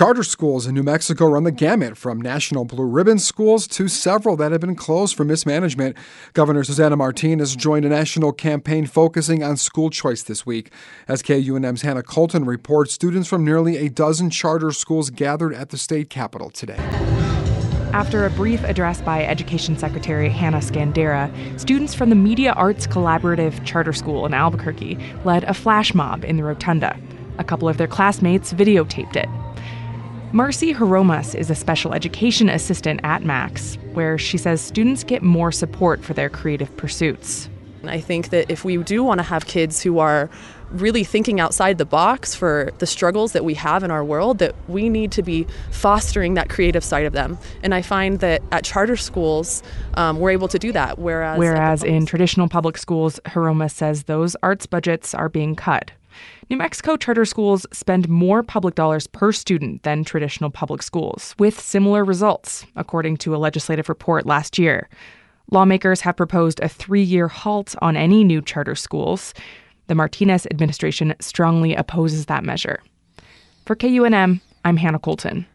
Charter schools in New Mexico run the gamut from national blue ribbon schools to several that have been closed for mismanagement. Governor Susana Martinez joined a national campaign focusing on school choice this week. As KUNM's Hannah Colton reports, students from nearly a dozen charter schools gathered at the state capitol today. After a brief address by Education Secretary Hannah Skandera, students from the Media Arts Collaborative Charter School in Albuquerque led a flash mob in the rotunda. A couple of their classmates videotaped it. Marcy Hiromas is a special education assistant at Max, where she says students get more support for their creative pursuits. I think that if we do want to have kids who are really thinking outside the box for the struggles that we have in our world, that we need to be fostering that creative side of them. And I find that at charter schools, we're able to do that. Whereas in traditional public schools, Hiromas says those arts budgets are being cut. New Mexico charter schools spend more public dollars per student than traditional public schools, with similar results, according to a legislative report last year. Lawmakers have proposed a 3-year halt on any new charter schools. The Martinez administration strongly opposes that measure. For KUNM, I'm Hannah Colton.